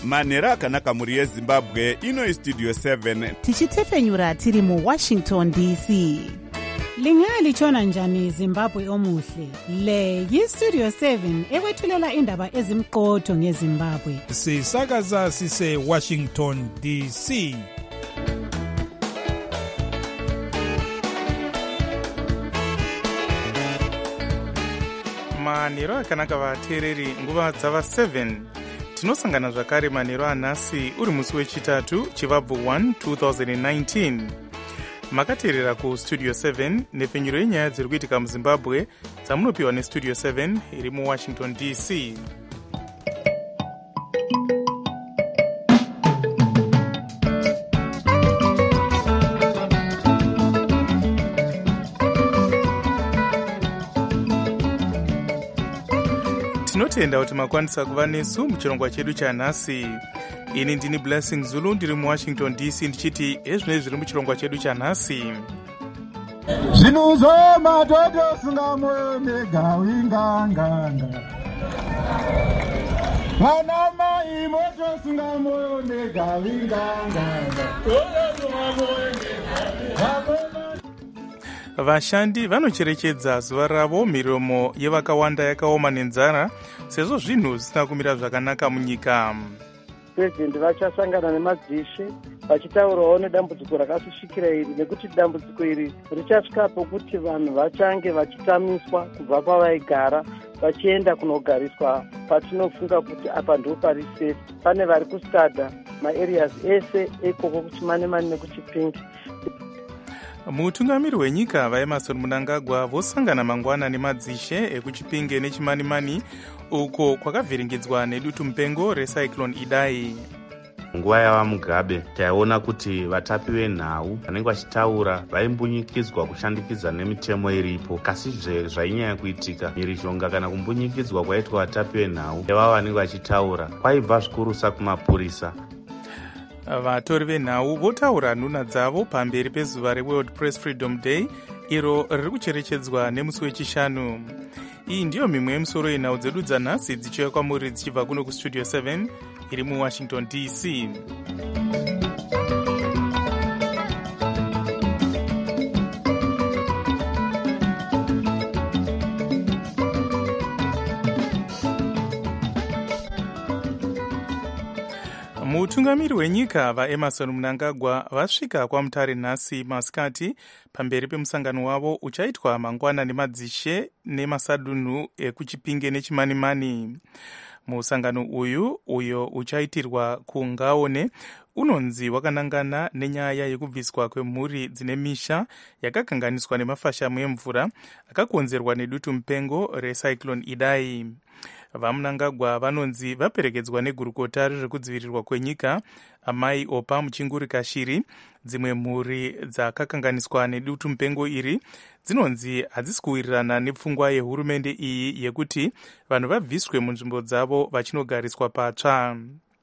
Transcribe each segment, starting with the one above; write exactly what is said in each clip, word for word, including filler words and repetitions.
manhero akanaka mhuri yezimbabwe. Ino istudio seven tichitefenyura tiri muwashington D C. Lingalitshona njani Zimbabwe omuhle? Le yistudio seven ekwethulela indaba ezimqotho ngeZimbabwe. Sisakaza sise Washington D C. Manhero akanaka vateereri, nguva dzava seven. Tinosangana zvakare manhero anhasi uri musi wechitatu chivabvu one two thousand nineteen. Makateerera ku studio seven nepfenyuro yenyaya dziri kuitika muZimbabwe dzamunopiwa nestudio seven iri muWashington D C. Tinotenda kuti makwanisa kuva nesu muchirongwa chedu chanhasi. Ini ndini Blessing Zulu ndiri muWashington D C ndichiti ezvinezvi zviri muchirongwa chedu chanhasi. Zvinuzo madodo singamoyo negawinganganga. Mwana mai moto singamoyo negawinganganga. Vashandi vanocherechedza zuva ravo miromo yevakawanda yakaoma nenzara sezvo zvinhu zvisina kumira zvakanaka munyika. President vachasangana nemadzishe vachitaurawo nedambudziko rakasvishikira iri nekuti dambudziko iri richasvika pokuti vanhu vachange vachitamiswa kubva pavaigara vachienda kunogariswa patinofunga kuti apa ndo pari safe. Pane vari kustada maareas ese ekoko kuchimanemane nekuchipingi. Mutungamiri wenyika vaEmmerson Mnangagwa vosangana mangwana nemadzishe ekuchipinge nechimanimani uko kwakavhiringidzwa nedutu mupengo recyclone Idai. Nguva yava Mugabe taiona kuti vatapi venhau vanenge vachitaura vaimbunyikidzwa kushandikidza nemitemo iripo, kasi zvainyanya kuitika mhirizhonga kana kumbunyikidzwa kwaitwa vatapi venhau nevavo vanenge vachitaura kwaibva zvikurusa kumapurisa. Vatori venhau votaura nhuna dzavo pamberi pezuva reWorld Press Freedom Day iro riri kucherechedzwa nemusi wechishanu. Iyi ndiyo mimwe yemisoro yenhau dzedu dzanhasi dzichiuya kwamuri dzichibva kuno kustudio seven iri muWashington D C. Mutungamiri wenyika vaEmmerson Mnangagwa vasvika kwaMutare nhasi masikati pamberi pemusangano wavo uchaitwa mangwana nemadzishe nemasadunhu ekuchipinge nechimanimani. Musangano uyu uyo uchaitirwa kuNgaone unonzi wakanangana nenyaya yekubviswa kwemhuri dzine misha yakakanganiswa nemafashamu emvura akakonzerwa nedutu mupengo recyclone Idai. VaMnangagwa vanonzi vaperekedzwa negurukota rezvekudzivirirwa kwenyika amai Opa Muchinguri Kashiri. Dzimwe mhuri dzakakanganiswa nedutu mupengo iri dzinonzi hadzisi kuwirirana nepfungwa yehurumende iyi yekuti vanhu vabviswe munzvimbo dzavo vachinogariswa patsva.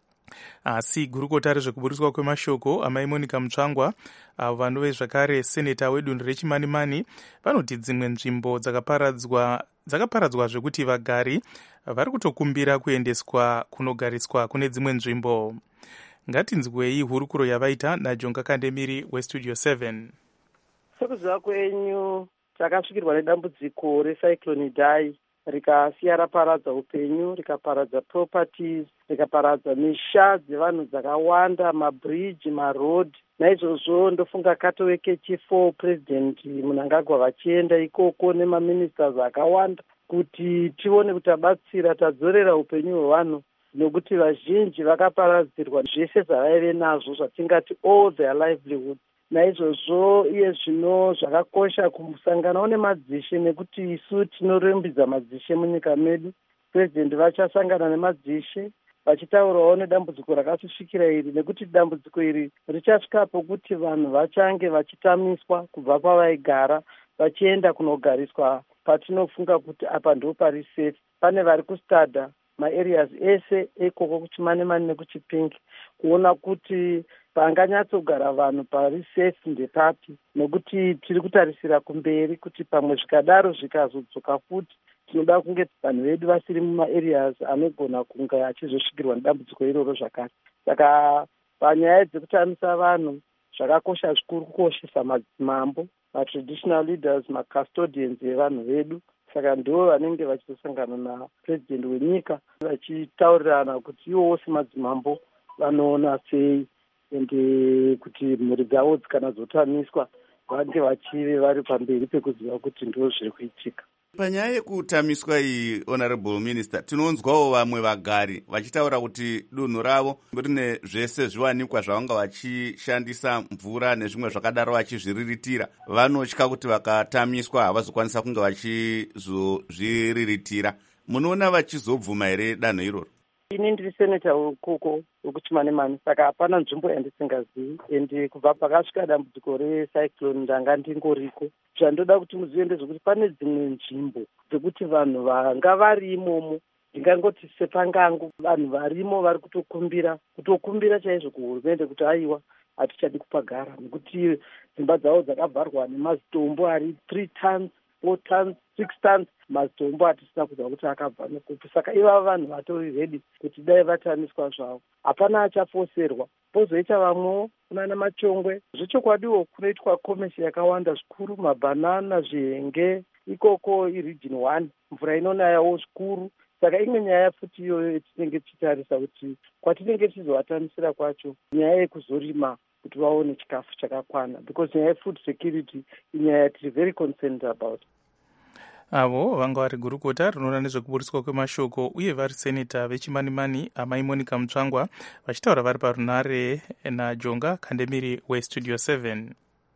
Asi gurukota rezvekuburiswa kwemashoko amai Monica Mutsvangwa avo vanove zvakare seneta wedunhu rechimanimani vanoti dzimwe nzvimbo dzakaparadzwa dzakaparadzwa zvekuti vagari vari kutokumbira kuendeswa kunogariswa kune dzimwe nzvimbo. Ngatinzwei hurukuro yavaita naJonga Kandemiri westudio seven. Sekuziva kwenyu takasvikirwa nedambudziko recyclone Idai rikasiya raparadza upenyu, rikaparadza properties, rikaparadza misha dzevanhu dzakawanda, mabridge, maroad. Naizvozvo ndofunga katoweke chifo President Mnangagwa vachienda ikoko nemaministers akawanda kuti tione kuti abatsira tadzorera upenyu hwevanhu, nokuti vazhinji vakaparadzirwa zvese zvavaive nazvo zvatingati all their livelihood. Naizvozvo iye zvino zvakakosha kumusanganawo nemadzishe nekuti isu tinorembidza madzishe munyika medu. President vachasangana nemadzishe vachitaurawo nedambudziko rakasvishikira iri nekuti dambudziko iri richasvika pokuti vanhu vachange vachitamiswa kubva pavaigara vachienda kunogariswa patinofunga kuti apa ndo pari safe. Pane vari kustada maareas ese ekoko kuchimanemane nekuchipingi kuona kuti panganyatsogara vanhu pari safe ndepapi, nokuti tiri kutarisira kumberi kuti pamwe zvikadaro zvikazodzoka futi tinoda kunge vanhu vedu vasiri mumaareas anogona kunge achizosvikirwa nedambudziko iroro zvakare. Saka panyaya dzekutamisa vanhu zvakakosha zvikuru kukoshesa madzimambo, matraditional leaders, macustodians evanhu vedu. Saka ndivo vanenge vachizosangana napurezidendi wenyika vachitaurirana kuti ivowo semadzimambo vanoona sei ende kuti mhuri dzavo dzikana dzotamiswa vange vachive vari pamberi pekuziva kuti ndo zviri kuitika. Panyaya yekutamiswa iyi, Honorable Minister, tinonzwawo vamwe vagari vachitaura kuti dunhu ravo rine zvese zviwanikwa zvavanga vachishandisa, mvura nezvimwe zvakadaro vachizviriritira. Vanotya kuti vakatamiswa havazokwanisa kunge vachizozviriritira. Munoona vachizobvuma here danho iroro? Ini ndiri seneta wekoko wekuChimanimani, saka hapana nzvimbo yandisingazivi. Ende kubva pakasvika dambudziko recyclone ndanga ndingoriko. Zvandoda kuti muzive ndezvekuti pane dzimwe nzvimbo dzekuti vanhu vanga vari imomo, ndingangoti sepangango, vanhu varimo vari kutokumbira kutokumbira chaizvo kuhurumende kuti aiwa hatichadi kupagara, nekuti dzimba dzavo dzakavharwa nemazitombo ari three tons, four tons, six tons, mazitombo hatisina kuziva kuti akabva nekupi. Saka ivava vanhu vatori redi kuti dai vatamiswa zvavo, hapana achafoserwa. Pozoita vamwewo kunana Machongwe, zvechokwadiwo kunoitwa komesi yakawanda zvikuru, mabhanana, zvihenge, ikoko iregion one, mvura inonayawo zvikuru. Saka imwe nyaya futi iyoyo tinenge tichitarisa kuti kwatinenge tichizovatamisira kwacho nyaya yekuzorima kuti vaone chikafu chakakwana, because nyaya yefood security inyaya tiri very concerned about. Avo vanga vari gurukota rinoona nezvekuburiswa kwemashoko uye vari seneta veChimanimani Amai Monica Mutsvangwa vachitaura vari parunare naJonga Kandemiri weStudio seven.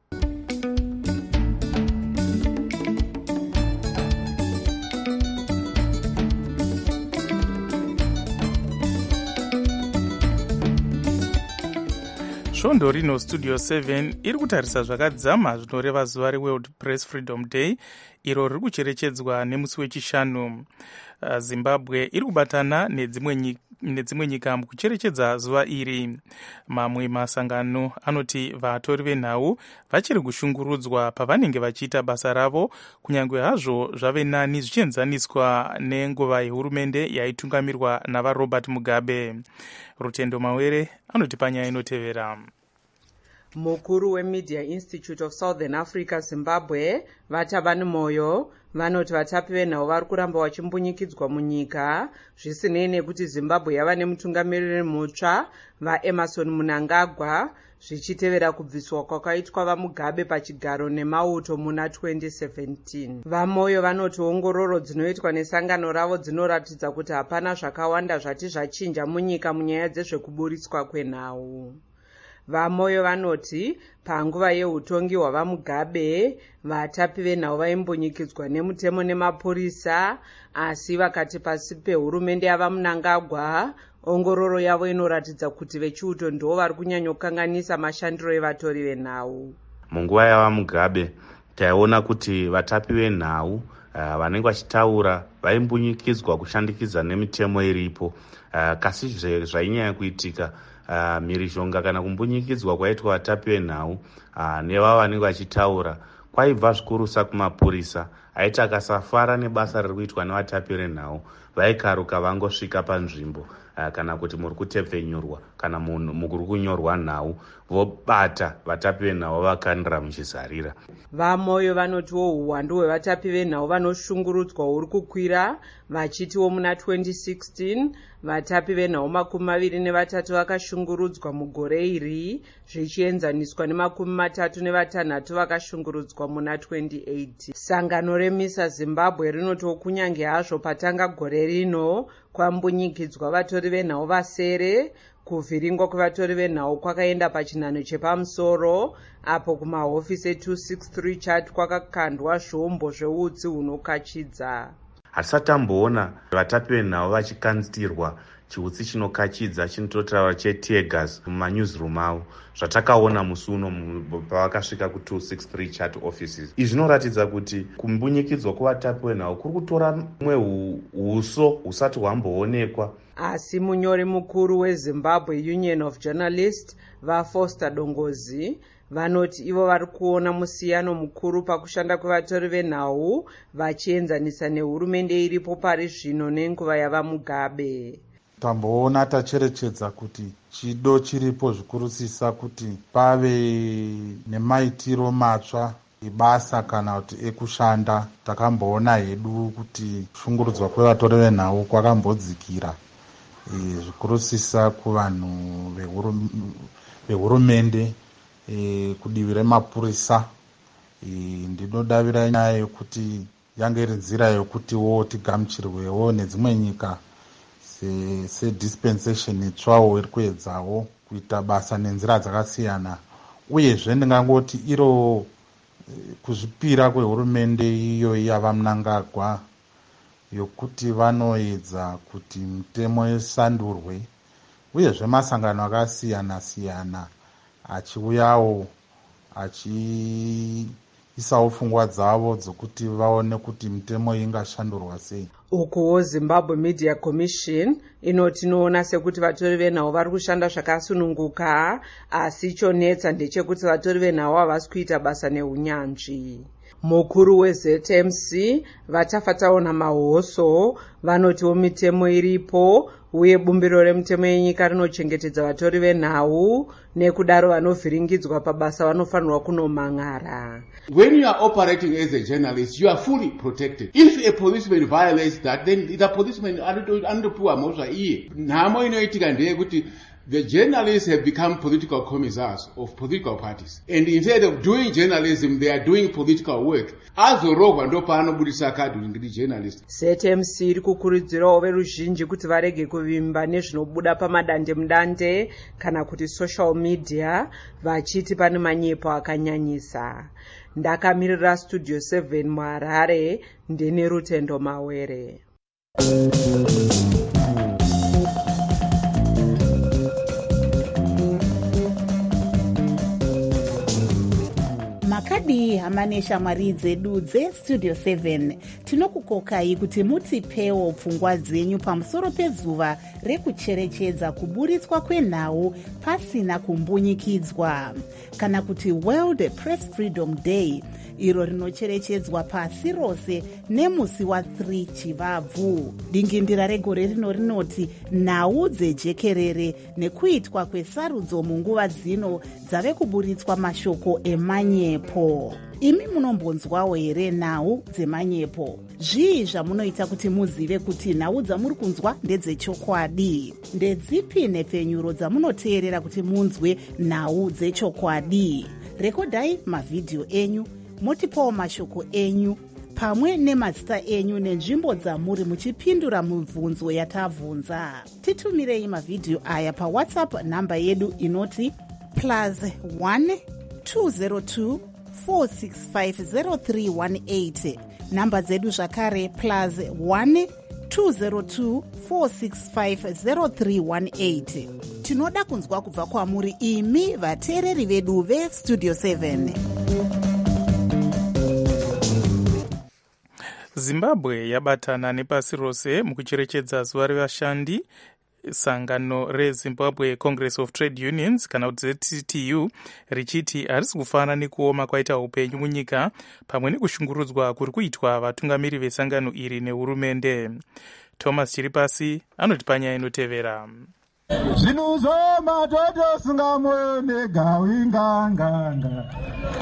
Svondo rino Studio seven iri kutarisa zvakadzama zvinoreva zuva reWorld Press Freedom Day iro riri kucherechedzwa nemusi wechishanu. Zimbabwe iri kubatana nedzimwe nyika mukucherechedza zuva iri. Mamwe masangano anoti vatori venhau vachiri kushungurudzwa pavanenge vachiita basa ravo, kunyange hazvo zvave nani zvichienzaniswa nenguva yehurumende yaitungamirwa navaRobert Mugabe. Rutendo Mawere anoti panyaya inotevera. Mukuru weMedia Institute of Southern Africa Zimbabwe Vatabani Moyo vanoti vatapi venhau vari kuramba vachimbunyikidzwa munyika zvisinei nekuti Zimbabwe yava nemutungamiriri mutsva vaEmmerson Mnangagwa zvichitevera kubviswa kwakaitwa vaMugabe pachigaro nemauto muna twenty seventeen. VaMoyo vanoti ongororo dzinoitwa nesangano ravo dzinoratidza kuti hapana zvakawanda zvati zvachinja munyika munyaya dzezvekuburiswa kwenhau. VaMoyo vanoti panguva yeutongi hwavaMugabe vatapi venhau vaimbunyikidzwa nemutemo nemapurisa, asi vakati pasi pehurumende yavaMnangagwa ongororo yavo inoratidza kuti vechiuto ndo vari kunyanyokanganisa mashandiro evatori venhau. Munguva yavaMugabe taiona kuti vatapi venhau uh, vanenge vachitaura vaimbunyikidzwa kushandikidza nemitemo iripo, uh, kasi zvainyanya kuitika Uh, mhirizhonga kana kumbunyikidzwa kwaitwa vatapi venhau uh, nevava vanenge vachitaura kwaibva zvikurusa kumapurisa aiti akasafara nebasa riri kuitwa nevatapi venhau vaikaruka vangosvika panzvimbo uh, kana kuti muri kutepfenyurwa kana muri kunyorwa nhau vobata vatapi venhau vakandira muchizarira. VaMoyo vanotiwo uwandu hwevatapi venhau vanoshungurudzwa huri kukwira vachitiwo muna twenty sixteen vatapi venhau makumi maviri nevatatu vakashungurudzwa mugore iri zvichienzaniswa nemakumi matatu nevatanhatu vakashungurudzwa muna twenty eighteen. Sangano reMISA Zimbabwe rinotiwo kunyange hazvo patanga gore rino kwambunyikidzwa vatori venhau vasere, kuvhiringwa kwevatori venhau kwakaenda pachinhano chepamusoro apo kumahofisi two sixty-three chat kwakakandwa zvombo zveutsi hunokachidza. Hatisati tamboona vatapi venhau vachikanzirwa chiutsi chinokachidza chinototaura chetegas mumanyuzirum avo zvatakaona musi uno pavakasvika ku two sixty-three chat offices. Izvi zvinoratidza kuti kumbunyikidzwa kwevatapi venhau kuri kutora mumwe huso husati hwamboonekwa. Asi munyori mukuru weZimbabwe Union of Journalists vaFoster Dongozi vanoti ivo vari kuona musiyano mukuru pakushanda kwevatori venhau vachienzanisa nehurumende iripo pari zvino nenguva yava Mugabe. Tamboona tacherechedza kuti chido chiripo zvikurusisa kuti pave nemaitiro matsva ebasa kana kuti ekushanda. Takamboona hedu kuti kushungurudzwa kwevatori venhau kwakambodzikira e, zvikurusisa kuvanhu vehurumende e, kudivi remapurisa. E, ndinodavira nyaya yokuti yange iri nzira yokutiwo tigamuchirwewo nedzimwe nyika sedispensation se itsvawo iri kuedzawo kuita basa nenzira dzakasiyana. Uyezve ndingangoti iro kuzvipira kwehurumende iyo yava Mnangagwa yokuti vanoedza kuti mitemo isandurwe, uyezve masangano akasiyana siyana achiuyawo achiisawo pfungwa dzavo dzokuti vaone kuti mitemo ingashandurwa sei. Ukuwo Zimbabwe Media Commission inotinoona sekuti vatori venhau vari kushanda zvakasununguka, asi chonetsa ndechekuti vatori venhau havasi kuita basa neunyanzvi. Mukuru weZ M C Vatafataona Mahoso vanotiwo mitemo iripo uye bumbiro remitemo yenyika rinochengetedza vatori venhau, nekudaro vanovhiringidzwa pabasa vanofanirwa kunomangara. When you are operating as a journalist, you are fully protected. If a policeman violates that, then the policeman anopuwa mhosva iye. Nhamo inoitika ndeyekuti the journalists have become political commissars of political parties. And instead of doing journalism, they are doing political work. Azorogwa ndo paanobudisa kadhi ngiri journalist. Z M C iri kukurudzirawo veruzhinji kuti varege kuvimba nezvinobuda pamadande mudande kana kuti social media, vachiti pane manyepo akanyanyisa. Ndakamirira Studio seven muHarare, ndine Rutendo Mawere. makadi hamane shamwari dzedu dzestudio seven tinokukokai kuti mutipewo pfungwa dzenyu pamusoro pezuva rekucherechedza kuburitswa kwenhau pasina kumbunyikidzwa, kana kuti World Press Freedom Day, iro rinocherechedzwa pasi rose nemusi wa three Chivabvu. Dingindira regore rino rinoti nhau dzejekerere nekuitwa kwesarudzo munguva dzino dzave kuburitswa mashoko emanyepo. Imi munombonzwawo here nhau dzemanyepo? Zvii zvamunoita kuti muzive kuti nhau dzamuri kunzwa ndedzechokwadi? Ndedzipi nhepfenyuro dzamunoteerera kuti munzwe nhau dzechokwadi? Rekodai mavhidhiyo enyu, motipawo mashoko enyu pamwe nemazita enyu nenzvimbo dzamuri muchipindura mibvunzo yatabvunza. Titumirei mavhidhiyo aya pawhatsapp namba yedu inoti plus one two zero two four six five zero three one eight. Namba dzedu zvakare plus one two zero two four six five zero three one eight. Tinoda kunzwa kubva kwamuri imi vateereri vedu vestudio seven. Zimbabwe yabatana nepasi rose mukucherechedza zuva revashandi. Sangano reZimbabwe Congress of Trade Unions kana kuti Z C T U richiti harisi kufanana nekuoma kwaita upenyu munyika pamwe nekushungurudzwa kuri kuitwa vatungamiri vesangano iri nehurumende. Thomas Chiripasi anoti panyaya inotevera. Zvinuzo matoto singamoyo negawinganganga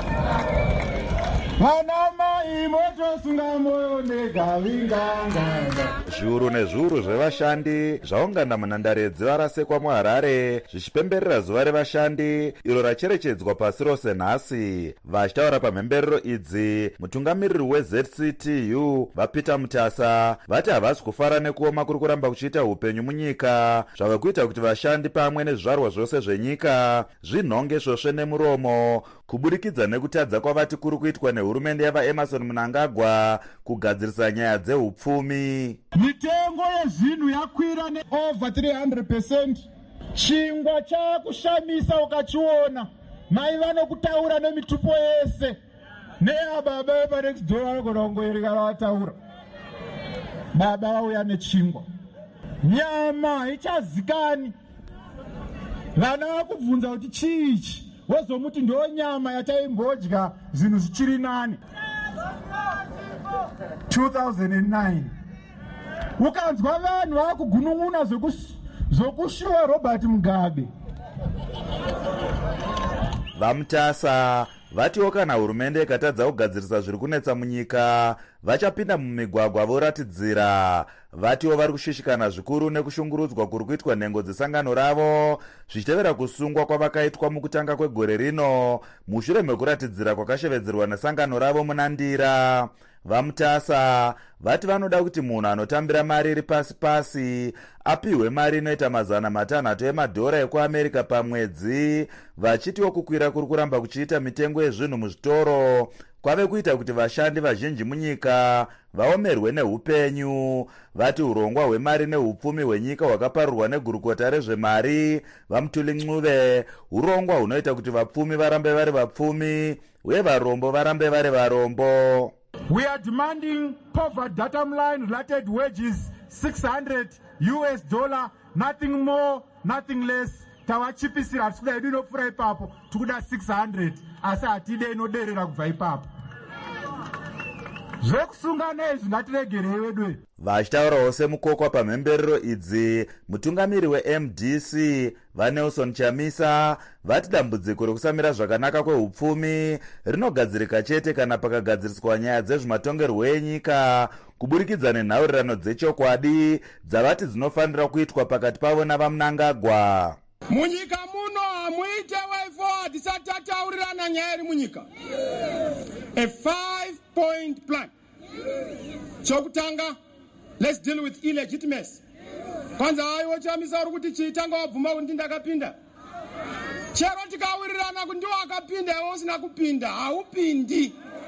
vanamai moto singamoyo negawinganganga. Zviuru nezviuru zvevashandi zvaungana munhandare dzevarasekwa muHarare zvichipemberera zuva revashandi iro racherechedzwa pasi rose nhasi. Vachitaura pamhemberero idzi, mutungamiriri weZ C T U vaPeter Mutasa vati havasi kufara nekuoma kuri kuramba kuchiita upenyu munyika zvave kuita kuti vashandi pamwe nezvizvarwa zvose zvenyika zvinhonge svosve nemuromo kuburikidza nekutadza kwavati kuri kuitwa nehurumende yavaEmmerson Mnangagwa kugadzirisa nyaya dzeupfumi. Mitengo yezvinhu yakwira neover three hundred percent. Chingwa chakushamisa ukachiona. Mai vanokutaura nemitupo yese. Neababa vepanext door vanogona kungoereka vataura. Baba vauya nechingwa. Nyama haichazikani. Vana vakubvunza kuti chiichi. wozomuti ndo nyama yataimbodya zvinhu zvichiri nani. two thousand nine ukanzwa vanhu vakugunun'una zvokushuwa Robert Mugabe. vamutasa vatiwo kana hurumende ikatadza kugadzirisa zviri kunetsa munyika vachapinda mumigwagwa voratidzira. vatiwo vari kushishikana zvikuru nekushungurudzwa kuri kuitwa nhengo dzesangano ravo zvichitevera kusungwa kwavakaitwa mukutanga kwegore rino mushure mekuratidzira kwakashevedzerwa nesangano ravo muna Ndira. vamutasa vati vanoda kuti munhu anotambira mari iri pasi pasi apiwe mari inoita mazana matanhatu emadhora ekuamerica pamwedzi, vachitiwo kukwira kuri kuramba kuchiita mitengo yezvinhu muzvitoro kwave kuita kuti vashandi vazhinji munyika vaomerwe neupenyu. vati urongwa hwemari neupfumi hwenyika hwakaparurwa negurukota rezvemari vaMutuli Ncube urongwa hunoita kuti vapfumi varambe vari vapfumi uye varombo varambe vari varombo. We are demanding poverty datum line related wages six hundred U S dollar, nothing more, nothing less. Tawachipisira atikuda yedu inopfuura ipapo, tikuda six hundred, asi hatide inoderera kubva ipapo. Zvekusungana izvi ngatiregerei wedu. Vachitaurawo semukokwa pamhemberero idzi, mutungamiri we-M D C vaNelson Chamisa vati dambudziko rekusamira zvakanaka kwehupfumi rinogadzirika chete kana pakagadziriswa nyaya dzezvematongerwo enyika kuburikidza nenhaurirano dzechokwadi dzavati dzinofanira kuitwa pakati pavo navaMnangagwa. Munyika muno hamuite way forward tisati tataurirana nyaya iri munyika. A five point plan. Chokutanga, let's deal with illegitimacy. Kwanza aiwo Chamisa uri kuti chitanga wabvuma kuti ndakapinda. Chero tikawirirana kuti ndiwo akapinda iwe usina kupinda, haupindi.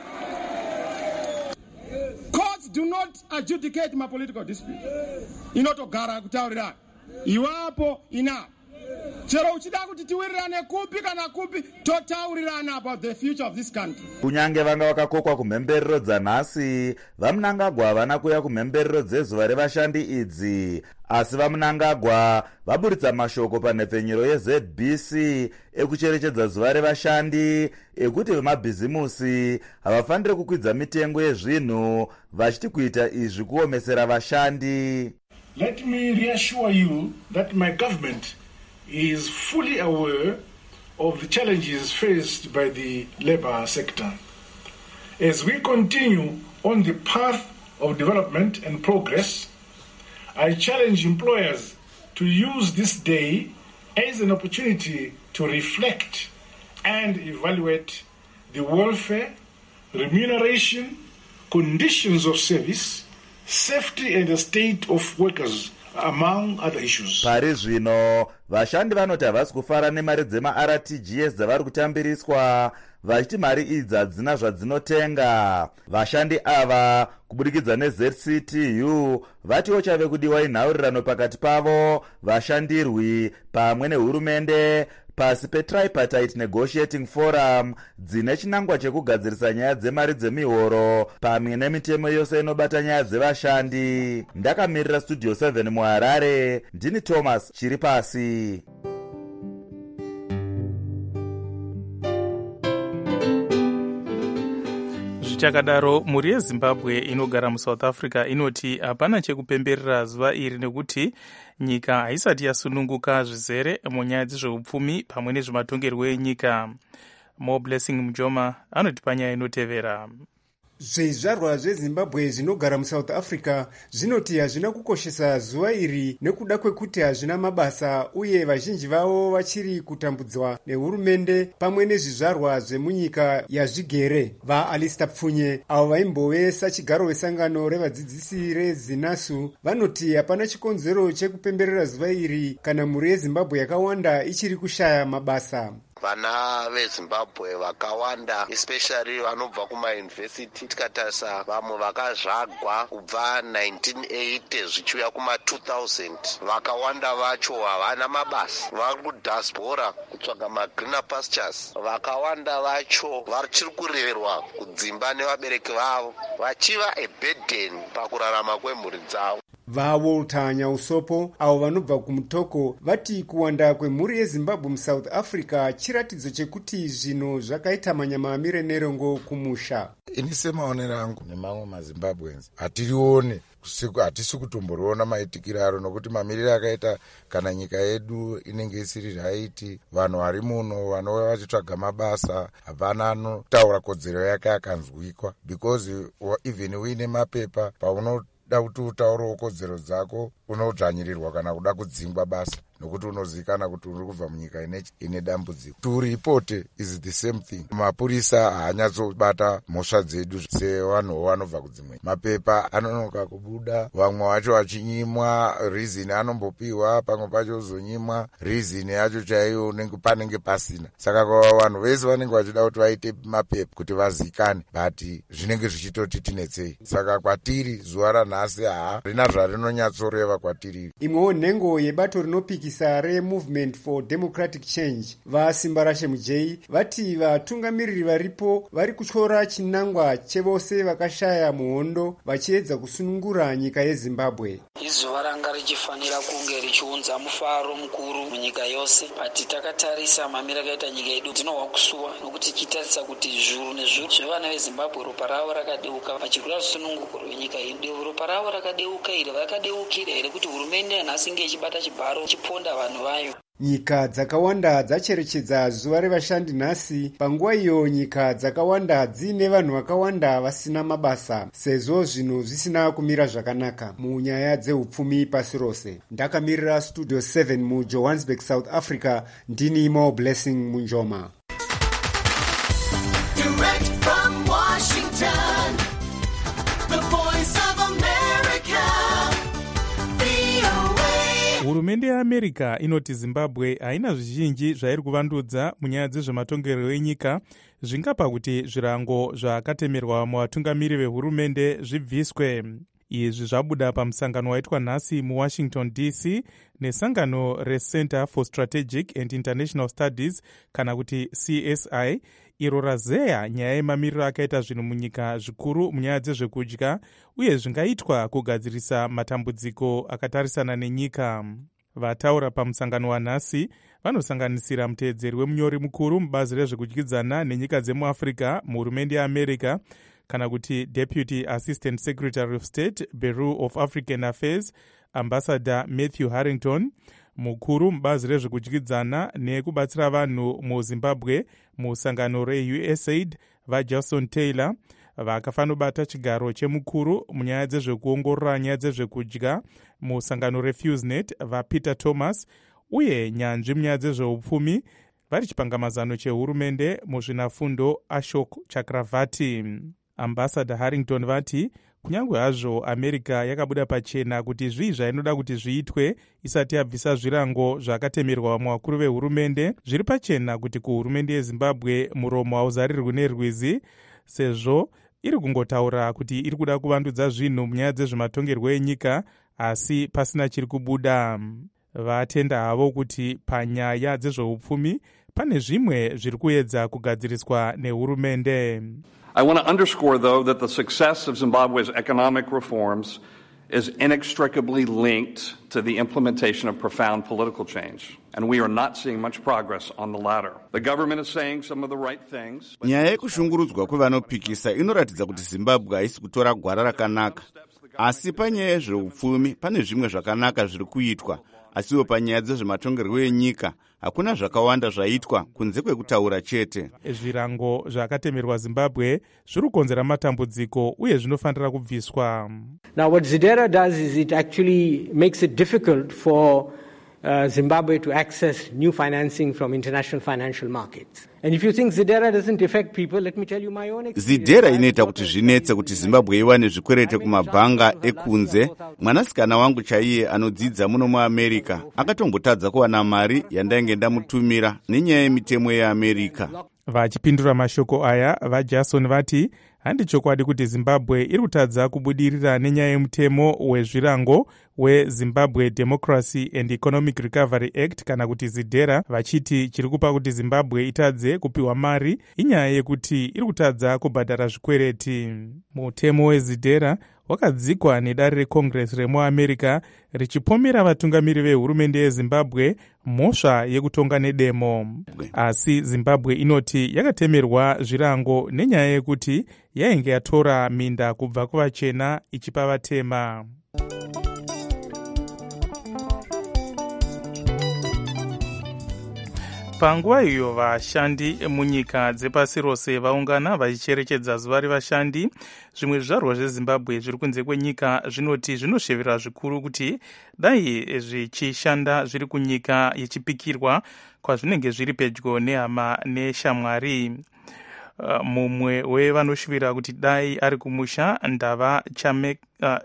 Courts do not adjudicate my political dispute. Inotogara kutaurirana. Iwapo ina. Chero uchida kuti tiwirirane kupi kana kupi totaurirana about the future of this country. Kunyange vanga vakakokwa kumhemberero dzanhasi, vaMnangagwa havana kuya kumhemberero dzezuva revashandi idzi. Asi vaMnangagwa vaburitsa mashoko panhepfenyuro yeZ B C ekucherechedza zuva revashandi ekuti vemabhizimusi havafaniri kukwidza mitengo yezvinhu vachiti kuita izvi kuomesera vashandi. Let me reassure you that my government is fully aware of the challenges faced by the labor sector. As we continue on the path of development and progress, I challenge employers to use this day as an opportunity to reflect and evaluate the welfare, remuneration, conditions of service, safety and the state of workers, among other issues. Pari zvino vashandi vanoti havasi kufara nemari dzema-R T G S dzavari kutambiriswa vachiti mari idzi hadzina zvadzinotenga. Vashandi ava kubudikidza neZ C T U vatiwo chave kudiwa inhaurirano pakati pavo vashandirwi pamwe nehurumende pasi peTripartite Negotiating Forum dzine chinangwa chekugadzirisa nyaya dzemari dzemihoro pamwe nemitemo yose inobata nyaya dzevashandi. Ndakamirira Studio seven muHarare, ndini Thomas Chiripasi. Zvichakadaro, mhuri yeZimbabwe inogara muSouth Africa inoti hapana chekupemberera zuva iri nekuti nyika haisati yasununguka zvizere munyaya dzezveupfumi pamwe nezvematongerwo enyika. Mo Blessing Mujoma anoti panyaya inotevera. Zvizvarwa zveZimbabwe zvinogara muSouth Africa zvinoti hazvina kukoshesa zuva iri nekuda kwekuti hazvina mabasa uye vazhinji vavo vachiri kutambudzwa nehurumende pamwe nezvizvarwa zvemunyika yazvigere. VaAlistair Pfunye avo vaimbove sachigaro vesangano revadzidzisi reZinasu vanoti hapana chikonzero chekupemberera zuva iri kana mhuri yeZimbabwe yakawanda ichiri kushaya mabasa. Vana veZimbabwe vakawanda especially vanobva kumayunivhesiti tikatarisa vamwe vakazvagwa kubva nineteen eighty zvichiuya kuma two thousand vakawanda vacho havana mabasa vari kudhasbora kutsvaga magreener pastures. Vakawanda vacho vachiri kureverwa kudzimba nevabereki vavo vachiva a burden pakurarama kwemhuri dzavo. vaWalter Nyausopo avo vanobva kumutoko vati kuwanda kwemhuri yezimbabwe musouth africa chiratidzo chekuti zvinhu zvakaita manyama amire nerongo kumusha. Ini semaonero angu nemamwe mazimbabweans hatirione hatisi kutomboriona maitikiro aro, nokuti mamiriro akaita kana nyika yedu inenge isiri raiti, vanhu vari muno vanova vachitsvaga mabasa hapana anotaura kodzero yake akanzwikwa, because even uine mapepa paunoda kuti utaurewo kodzero dzako unodzvanyirirwa kana kuda kudzingwa basa, nokuti unozivikanwa kuti uri kubva munyika ine dambudziko. To report is the same thing. Mapurisa haanyatsobata mhosva dzedu sevanhuwo vanobva kudzimwe. Mapepa anonoka kubuda, vamwe vacho vachinyimwa, reason anombopiwa, pamwe pacho uzonyimwa, reason yacho chaiyo panenge pasina. Saka kwa vanhu vese vanenge vachida kuti vaite mapepa kuti vazikane, but zvinenge zvichitoti tinetsei. Saka kwatiri zuva ranhasi haa rina zvarinonyatsoreva kwatiri. Imwewo nhengo yebato rinopikisa reMovement for Democratic Change vasimba rashe mujei vati vatungamiriri varipo vari kutyora chinangwa chevose vakashaya muhondo vachiedza kusunungura nyika yeZimbabwe. Izuva ranga richifanira kunge richiunza mufaro mukuru munyika yose, bati takatarisa mamira akaita nyika yedu dzinohwa kusuwa, nokuti tichitarisa kuti zviuru nezviuru zvevana veZimbabwe ropa ravo rakadeuka vachikuda rusununguko rwenyika yedu. Ropa ravo rakadeuka iri vakadeukira here kuti hurumende nhasi inge ichibata chibharo chiponda vanhu vayo. Nyika dzakawanda dzacherechedza zuva revashandi nhasi, panguva iyo nyika dzakawanda dziine vanhu vakawanda vasina mabasa, sezvo zvinhu zvisina kumira zvakanaka munyaya dzeupfumi pasi rose. Ndakamirira Studio seven muJohannesburg, South Africa, ndini Mo Blessing Munjoma. Direct from Washington, the voice of America, V O A. Hurumende yeAmerica inoti Zimbabwe haina zvizhinji zvairi kuvandudza munyaya dzezvematongerero enyika zvingapa kuti zvirango zvakatemerwa muvatungamiri vehurumende zvibviswe. Izvi zvabuda pamusangano waitwa nhasi muWashington D C nesangano reCenter for Strategic and International Studies kana kuti C S I, iro razeya nyaya yemamiriro akaita zvinhu munyika zvikuru munyaya dzezvekudya uye zvingaitwa kugadzirisa matambudziko akatarisana nenyika. Vataura pamusangano wanhasi vanosanganisira muteedzeri wemunyori mukuru mubazi rezvekudyidzana nenyika dzemuAfrica muhurumende yeAmerica kana kuti Deputy Assistant Secretary of State, Bureau of African Affairs, Ambassador Matthew Harrington, mukuru mubazi rezvekudyidzana nekubatsira vanhu muZimbabwe musangano reUSAID, vaJason Taylor, vakafanobata chigaro chemukuru munyaya dzezvekuongorora nyaya dzezvekudya musangano reFusenet, vaPeter Thomas, uye nyanzvi munyaya dzezveupfumi vari chipangamazano chehurumende muzvinafundo Ashok Chakravarti. Ambassador Harrington vati kunyange hazvo America yakabuda pachena kuti zvii zvainoda kuti zviitwe isati yabvisa zvirango zvakatemerwa muvakuru vehurumende, zviri pachena kuti kuhurumende yeZimbabwe muromo hauzarirwi nerwizi, sezvo iri kungotaura kuti iri kuda kuvandudza zvinhu munyaya dzezvematongerwo enyika asi pasina chiri kubuda. Vatenda havo kuti panyaya dzezveupfumi pane zvimwe zviri kuedza kugadziriswa nehurumende. I want to underscore, though, that the success of Zimbabwe's economic reforms is inextricably linked to the implementation of profound political change, and we are not seeing much progress on the latter. The government is saying some of the right things. Nyaya yekushungurudzwa kwevanopikisa inoratidza kuti Zimbabwe haisi kutora gwara rakanaka, asi panyaya yezveupfumi pane zvimwe zvakanaka zviri kuitwa, asiwo panyaya dzezvematongerwo enyika hakuna zvakawanda zvaitwa kunze kwekutaura chete. Zvirango zvakatemerwa Zimbabwe zviri kukonzera matambudziko uye zvinofanira kubviswa. Now what ZIDERA does is it actually makes it difficult for uh, Zimbabwe to access new financing from international financial markets. And if you think ZIDERA doesn't affect people, let me tell you my own experience. ZIDERA inoita kuti zvinetse kuti Zimbabwe iwane zvikwerete kumabhanga ekunze. Mwanasikana wangu chaiye anodzidza muno muAmerica akatombotadza kuwana mari yandainge ndamutumira nenyaya yemitemo yeAmerica. Vachipindura mashoko aya, vaJason vati handichokwadi kuti Zimbabwe iri kutadza kubudirira nenyaya yemutemo wezvirango weZimbabwe Democracy and Economic Recovery Act kana kuti ZIDERA, vachiti chiri kupa kuti Zimbabwe itadze kupiwa mari inyaya yekuti iri kutadza kubhadhara zvikwereti. Mutemo weZIDERA wakadzikwa nedare recongress remuamerica richipomera vatungamiri vehurumende yezimbabwe mhosva yekutonga nedemo. Asi zimbabwe inoti yakatemerwa zvirango nenyaya yekuti yainge yatora minda kubva kuvachena ichipa vatema. Panguva iyo vashandi munyika dzepasi rose vaungana vachicherechedza zuva revashandi. Zvimwe zvizvarwa zvezimbabwe zviri kunze kwenyika zvinoti zvinoshevera zvikuru kuti dai zvichishanda zviri kunyika yechipikirwa kwazvinenge zviri pedyo nehama neshamwari. Uh, mumwe wevanoshuvira kuti dai ari kumusha ndava chame, uh,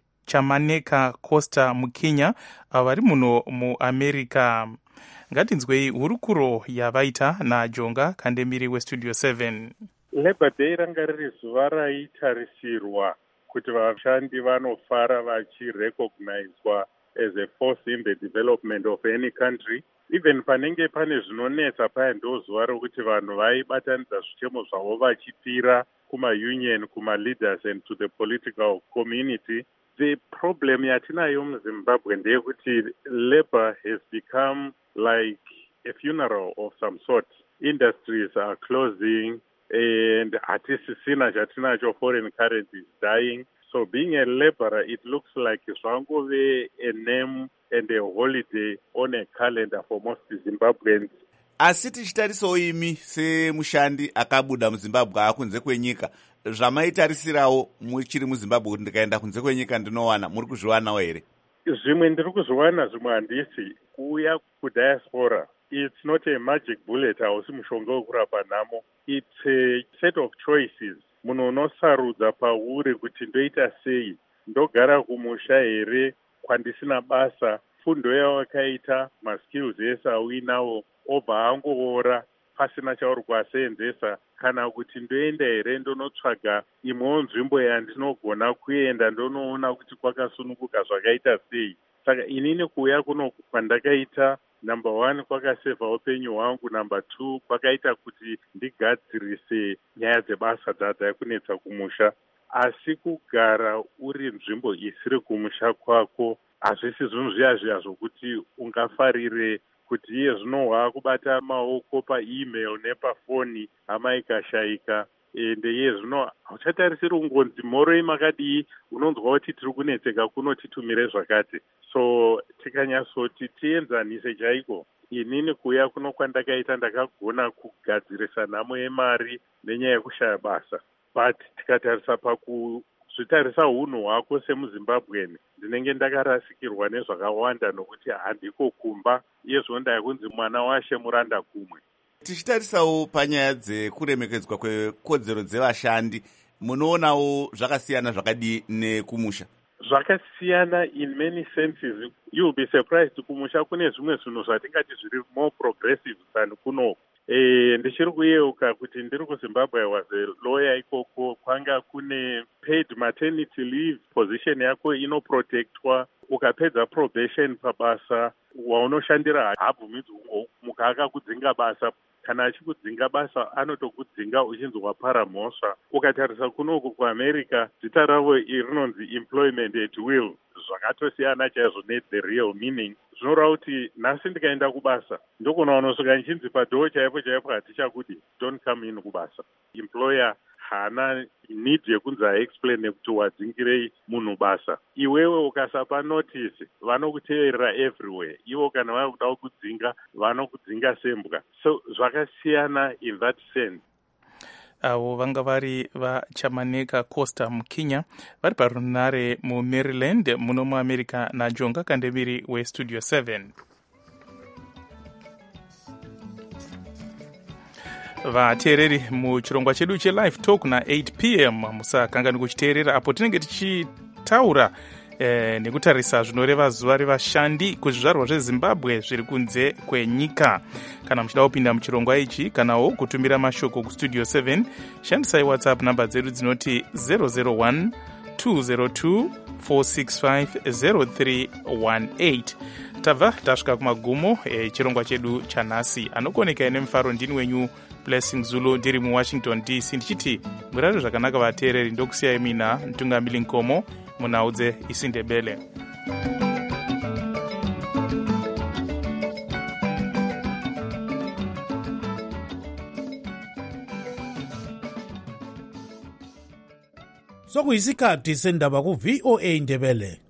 chamaneka costa mukenya avari muno muamerica. Ngatinzwei hurukuro yavaita naJonga Kandemiri westudio seven. Labor Day ranga riri zuva raitarisirwa kuti vashandi vanofara vachirecognizwa as a force in the development of any country. Even panenge pane zvinonetsa paya ndo zuva rokuti vanhu vaibatanidza zvichemo zvavo vachipira kuma-union, kuma-leaders and to the political community. The problem yatinayo muZimbabwe ndeyekuti labor has become like a funeral of some sort. Industries are closing and hatisisina chatinacho, foreign currency is dying. So being a laborer, it looks like zvangove a name and a holiday on a calendar for most Zimbabweans. Asi tichitarisawo imi semushandi akabuda muZimbabwe akunze kwenyika, zvamaitarisirawo muchiri muZimbabwe kuti ndikaenda kunze kwenyika ndinowana, muri kuzviwanawo here? Zvimwe ndiri kuzviwana, zvimwe handisi. Kuuya kudiaspora, it's not a magic bullet, hausi mushonga wekurapa nhamo. It's a set of choices. Munhu unosarudza pauri kuti ndoita sei, ndogara kumusha here, kwandisina basa, fundo yawakaita, maskills ese auinawo, obva angoora pasina chauri kuasenzesa, kana kuti ndoenda here ndonotsvaga imwewo nzvimbo yandinogona kuenda ndonoona kuti kwakasununguka zvakaita sei. Saka inini kuuya kuno kwandakaita, number one, kwakasevha upenyu hwangu. Number two, kwakaita kuti ndigadzirise nyaya dzebasa dzadzai kunetsa kumusha. Asi kugara uri nzvimbo isiri kumusha kwako hazvisi zvinhu zviya zviya zvokuti ungafarire kuti iye zvino waakubata maoko paemail nepafoni hama ikashayika, ende iye zvino hauchatarisiri kungonzi mhoroi makadii, unonzwa kuti tiri kunetseka kuno titumire zvakati. So tikanyatsoti tienzanise chaiko, inini kuuya kuno kwandakaita ndakagona kugadzirisa nhamo yemari nenyaya yekushaya basa. But tikatarisa pakuzvitarisa unhu hwako semuZimbabweni, ndinenge ndakarasikirwa nezvakawanda nokuti handiko kumba, iye zvino ndakunzi mwana washe muranda kumwe. Tichitarisawo panyaya dzekuremekedzwa kwekodzero dzevashandi, munoonawo zvakasiyana zvakadii nekumusha? Zvakasiyana in many senses. You'll be surprised, kumusha kune zvimwe zvinhu zvatingati zviri more progressive than kuno. Eh, ndichiri kuyeuka kuti ndiri kuZimbabwe, I was a lawyer ikoko, kwanga kune paid maternity leave, position yako inoprotectwa, ukapedza probation pabasa waunoshandira habvumidzwi kungomuka akakudzinga basa. Kana achikudzinga basa anotokudzinga uchinzi wapara mhosva. Ukatarisa kunoku kuAmerica, zita ravo rinonzi employment at will, zvakatosiyana chaizvo ne-the real meaning. Zvinoreva kuti nhasi ndikaenda kubasa ndokona unosvika nchinzi padhoo chaipo chaipo hatichakudi, don't come in kubasa. Employer hana need yekunzi aexplain nekuti wadzingirei munhu basa. Iwewe ukasapa notice vanokuteverera everywhere. Ivo kana vakuda kudzinga vanokudzinga sembwa. So zvakasiyana in that sense. Avo vanga vari vachamaneka Costa mukenya vari parunare muMaryland muno muAmerica naJonga Kandemiri westudio seven. Vateereri muchirongwa chedu chelive talk na eight p m musakangani kuchiteerera apo tinenge tichitaura eh, nekutarisa zvinoreva zuva revashandi kuzvizvarwa zveZimbabwe zviri kunze kwenyika. Kana muchida kupinda muchirongwa ichi kanawo kutumira mashoko kustudio seven, shandisai WhatsApp namba dzedu dzinoti zero zero one two zero two four six five zero three one eight. tabva tasvika kumagumo echirongwa chedu chanhasi. Anokoneka nemufaro ndini wenyu Blessing Zulu ndiri muwashington D C ndichiti murare zvakanaka vateereri. Ndokusiyai mina Mtungamili Nkomo munhau dzeIsindebele. sokuyisikhathi sendaba ku V O A Ndebele.